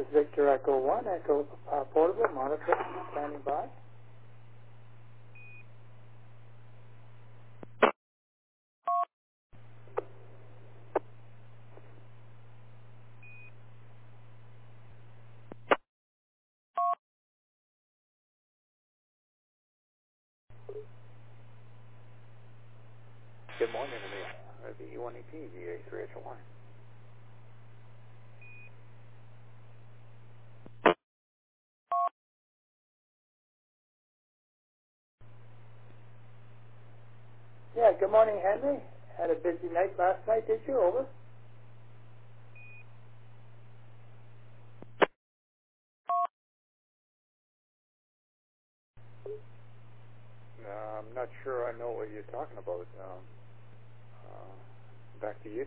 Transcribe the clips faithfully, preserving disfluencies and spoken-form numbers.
Victor Echo one, Echo uh, Portable, monitoring, standing by. Good morning, Emil. Uh, the E one E P, V A three H one. Yeah, good morning, Henry. Had a busy night last night, did you? Over. Uh, I'm not sure I know what you're talking about. Um, uh, back to you.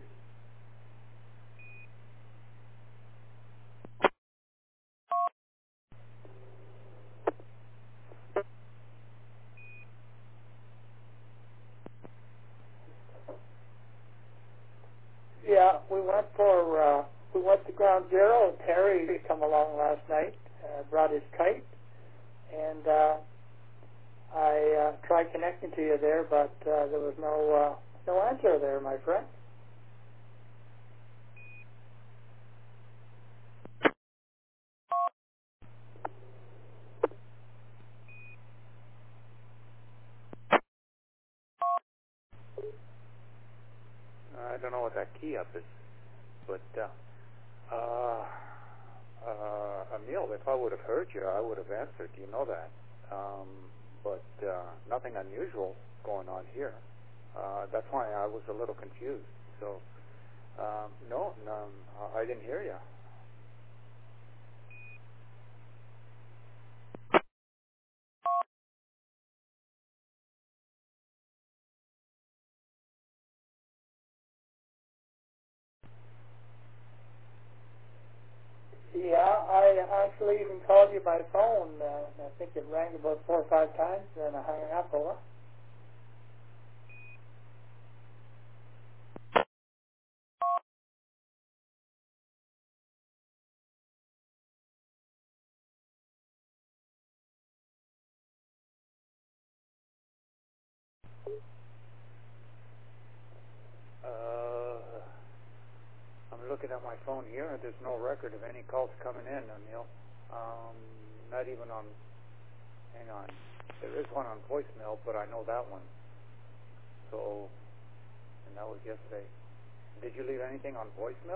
Yeah, we went for, uh, we went to Ground Zero. Terry come along last night, uh, brought his kite, and uh, I uh, tried connecting to you there, but uh, there was no uh, no answer there, my friend. I don't know what that key up is, but uh, uh, uh, Emil, if I would have heard you, I would have answered. You know that. Um, but uh, nothing unusual going on here. Uh, that's why I was a little confused. So, um, no, no, I didn't hear you. Yeah, I actually even called you by phone. Uh, I think it rang about four or five times, and I hung up over. Uh, I'm looking at my phone here, and there's no record of any calls coming in, Emil. Um, not even on, hang on. There is one on voicemail, but I know that one. So, and that was yesterday. Did you leave anything on voicemail?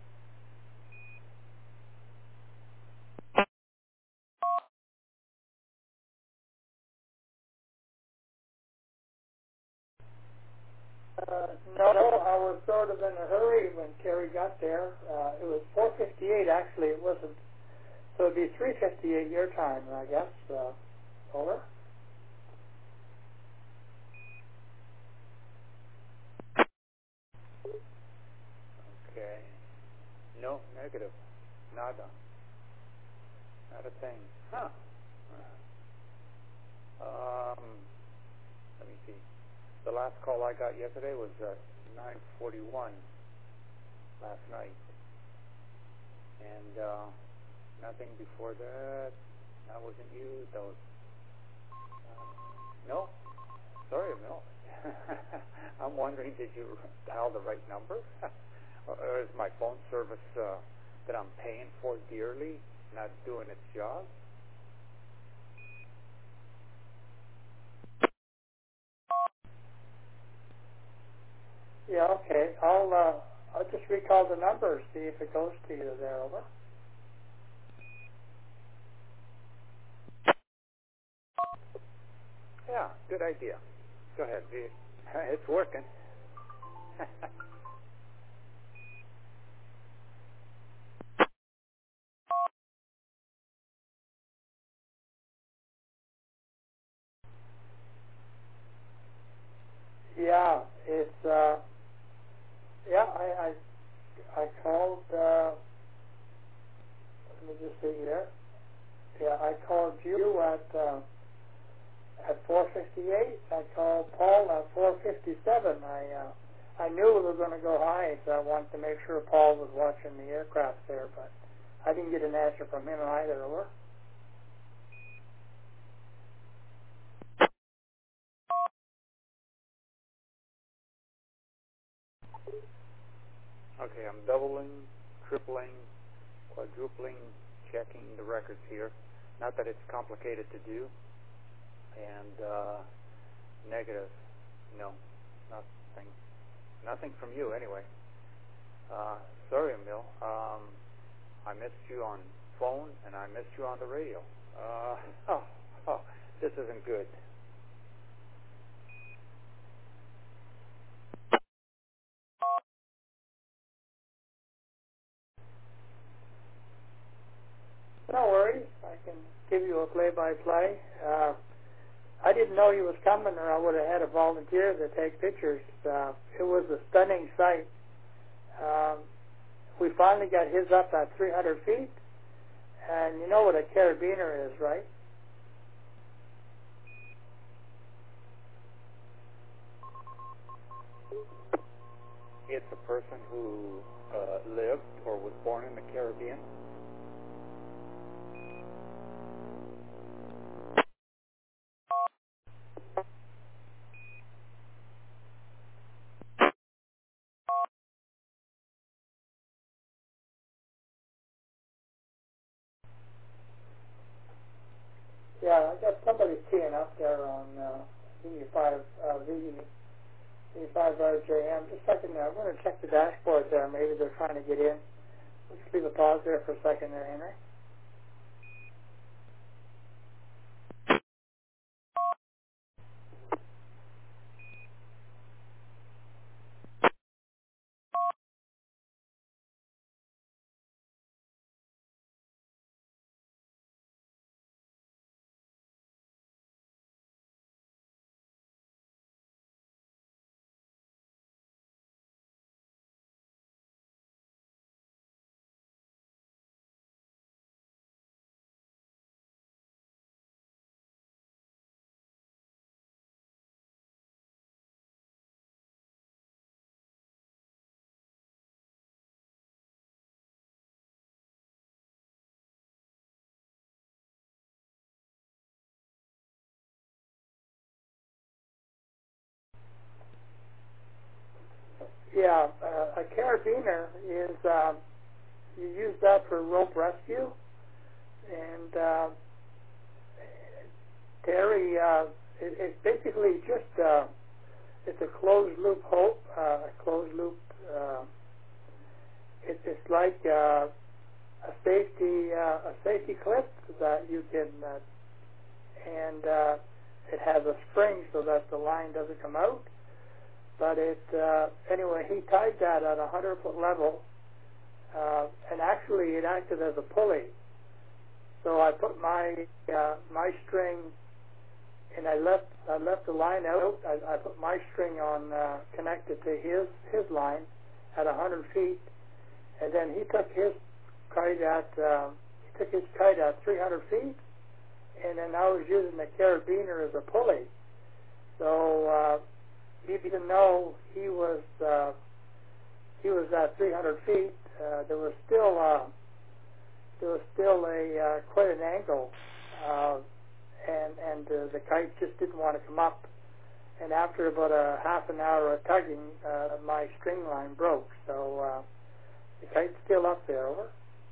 Uh, no, no, I was sort of in a hurry when Terry got there. Uh, it was four fifty-eight, actually. It wasn't. So it'd be three fifty-eight your time, I guess. Uh, over. Okay. No, negative. Nada. Not a thing. Huh. Um, let me see. The last call I got yesterday was at nine forty-one last night. And, uh, nothing before that. That wasn't you. That was, uh, no. Sorry, no. I'm wondering, did you dial the right number? Or is my phone service uh, that I'm paying for dearly not doing its job? Yeah, okay. I'll uh, I'll just recall the number, see if it goes to you there. Over. Yeah, good idea. Go ahead. It- It's working. Yeah, it's uh, yeah. I I, I called. Uh, let me just see here. Yeah, I called you at uh, at four fifty-eight. I called Paul at four fifty-seven. I uh, I knew we were going to go high, so I wanted to make sure Paul was watching the aircraft there. But I didn't get an answer from him either, over. Okay, I'm doubling, tripling, quadrupling, checking the records here. Not that it's complicated to do. And uh, negative, no, nothing. Nothing from you, anyway. Uh, sorry, Emil. Um, I missed you on phone, and I missed you on the radio. Uh, oh, oh, this isn't good. No worries. I can give you a play-by-play. Uh, I didn't know he was coming, or I would have had a volunteer to take pictures. Uh, it was a stunning sight. Um, we finally got his up at three hundred feet, and you know what a carabiner is, right? It's a person who uh, lived or was born in the Caribbean. Yeah, I got somebody teeing up there on uh, V five, uh, V, V5 R J M. Just a second, I'm going to check the dashboard there. Maybe they're trying to get in. Let's leave a pause there for a second there, Henry. Yeah, uh, a carabiner is, uh, you use that for rope rescue, and uh, Terry, uh, it, it's basically just, uh, it's a closed loop hope, uh, a closed loop, uh, it, it's like uh, a safety, uh, a safety clip that you can, uh, and uh, it has a spring so that the line doesn't come out. But it, uh, anyway, he tied that at a hundred foot level, uh, and actually it acted as a pulley. So I put my uh, my string, and I left I left the line out. I, I put my string on uh, connected to his his line at a hundred feet, and then he took his kite at uh, he took his kite at three hundred feet, and then I was using the carabiner as a pulley. So uh, even though he was uh, he was at three hundred feet, uh, there was still uh, there was still a uh, quite an angle, uh, and and uh, the kite just didn't want to come up. And after about a half an hour of tugging, uh, my string line broke. So uh, the kite's still up there. Over.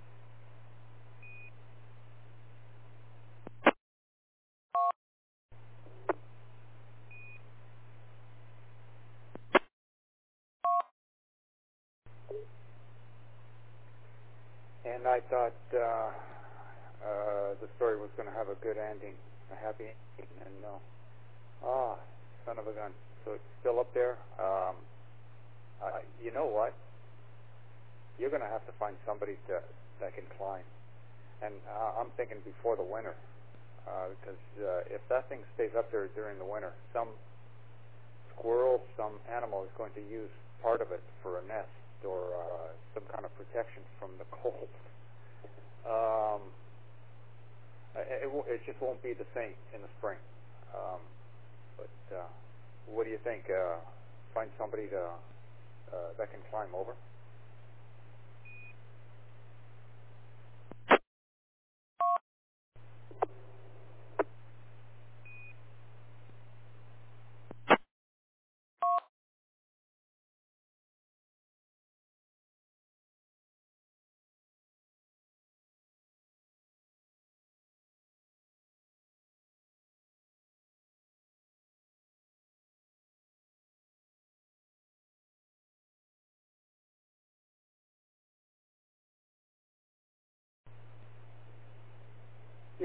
And I thought uh, uh, the story was going to have a good ending, a happy ending, and no. Ah, son of a gun. So it's still up there. Um, uh, you know what? You're going to have to find somebody to, that can climb. And uh, I'm thinking before the winter, uh, because uh, if that thing stays up there during the winter, some squirrel, some animal is going to use part of it for a nest or uh, some kind of protection from the cold. Um, it, it, it just won't be the same in the spring. Um, but uh, what do you think? Uh, find somebody to, uh, that can climb over?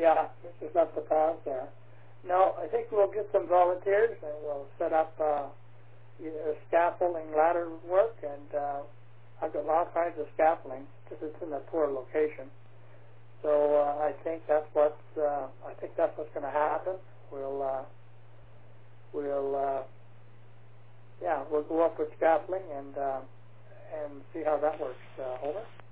yeah, we just left the paths there. No, I think we'll get some volunteers and we'll set up uh, either scaffolding, ladder work, and uh, I've got all kinds of scaffolding because it's in a poor location. So uh, I think that's what's uh, I think that's what's going to happen. We'll uh, we'll uh, yeah we'll go up with scaffolding and uh, and see how that works. Uh, over.